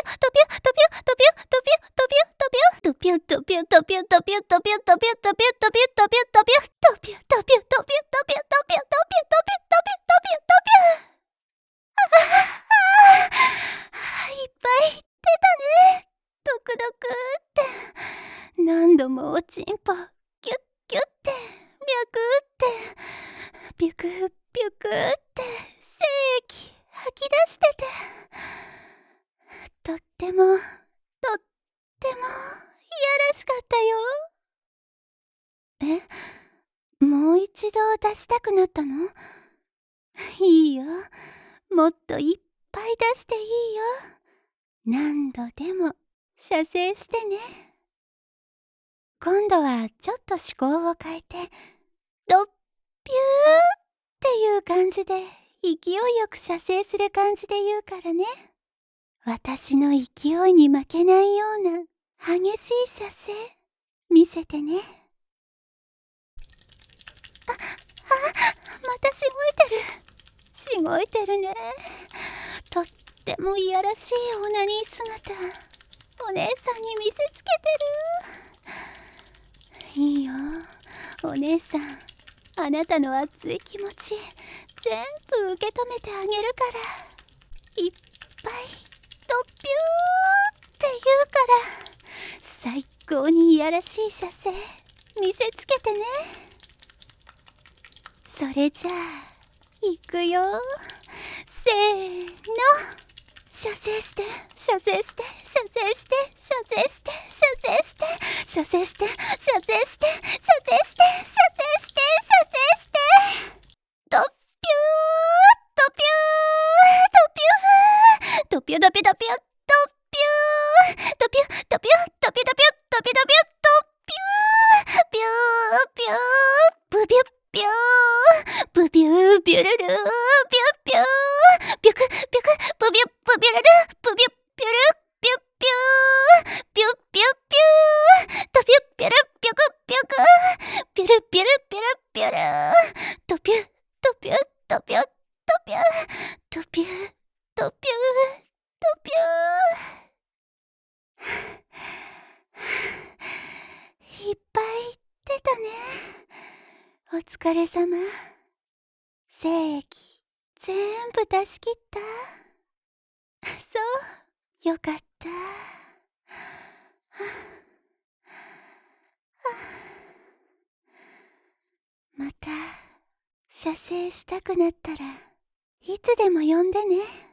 何度もおちんぽキュッキュッて脈ってビュクビュクって精液吐き出してて、とってもとってもいやらしかったよ。もう一度出したくなったの？いいよ、もっといっぱい出していいよ。何度でも射精してね。今度はちょっと思考を変えて、ドッピューっていう感じで勢いよく射精する感じで言うからね。私の勢いに負けないような激しい射精見せてね。またしごいてる。しごいてるね。とってもいやらしいオナニー姿、お姉さんに見せつけてる。いいよ、お姉さん、あなたの熱い気持ち全部受け止めてあげるから。いっぱいドッピューって言うから、最高にいやらしい射精見せつけてね。それじゃあいくよ。せーの、射精して射精して射精して射精して射精して射精して射精して射精して射精して射精してドッピュードピュードピュードピュードピュードピュードピュードピュードピュードピュードピュードピュードピュードピューピューブビュッビューブビュービュルルービュッビュービュクビュクブビュッブビュルルブビュッビュルビュッビュービュッビュッビュードビュッビュルビュクビュクビュルビュルビュルビュルドビュドビュドビュドビュドビュドビュドビュいっぱい疲れ様。精液全部出し切った。そう、よかった。また射精したくなったらいつでも呼んでね。